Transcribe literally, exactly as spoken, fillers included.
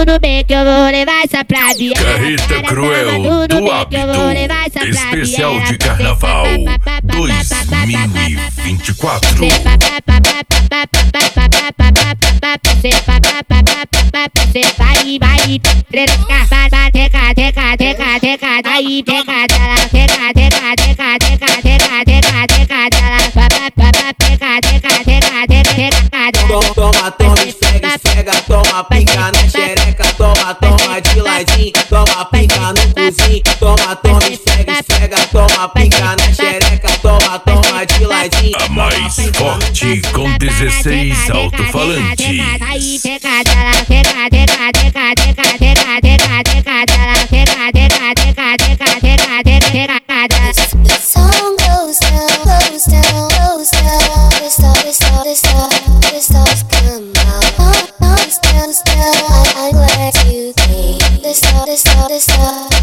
tudo bem que eu vou levar essa pra Viana. Carreta Cruel do Hábito, especial de carnaval dois mil e vinte e quatro. Cê vai, vai, treca, teca, teca, teca, teca, teca, aí, teca, dela, teca, teca, teca, teca, teca, teca, teca, dela, teca, teca, teca, teca, teca, dela. Toma, toma, esfrega, esfrega, toma pica na xereca, toma, toma de ladinho, toma pica no cozinho, toma, toma, esfrega, esfrega, toma pica na xereca, toma, toma de ladinho. A mais forte com dezesseis alto-falantes. Aí, teca, dela, teca, teca, teca, teca, teca, teca, teca, dela, teca, teca, teca, teca, teca, teca, teca, dela. The song goes down, goes down, goes down. The star, the star, the star, the stars come out. Oh, oh, stand still. I, I'm glad you came. The star, the star, the star.